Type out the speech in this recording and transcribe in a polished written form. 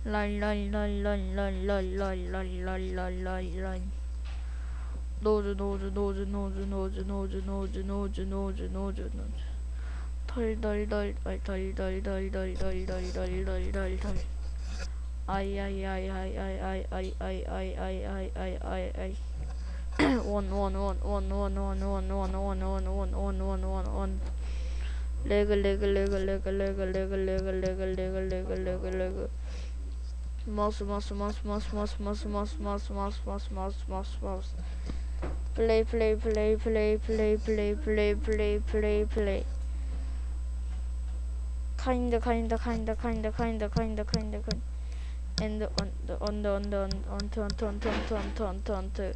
Line, line, line, line, line, line, line, line, line, line, line, line. Nose, nose, nose, nose, nose, nose, nose, nose, nose, nose, nose. Dolly, dolly, dolly, dolly, dolly, dolly, dolly, dolly, dolly, dolly, dolly, dolly, dolly. Ay, ay, ay, ay, ay, ay, ay, ay, ay, ay, ay, ay, ay, ay. One, one, one, one, one, one, one, one, one, one, one, one, one, one, one. Leg, leg, leg, leg, leg, leg, leg, leg, leg, leg, leg, leg. Mouse, mouse, mouse, mouse, mouse, mouse, mouse, mouse, mouse, mouse, mouse, mouse, mouse. Play, play, play, play, play, play, play, play, play, play. Kinda, kinda, kinda, kinda, kinda, kinda, kinda, kinda. And on the on to.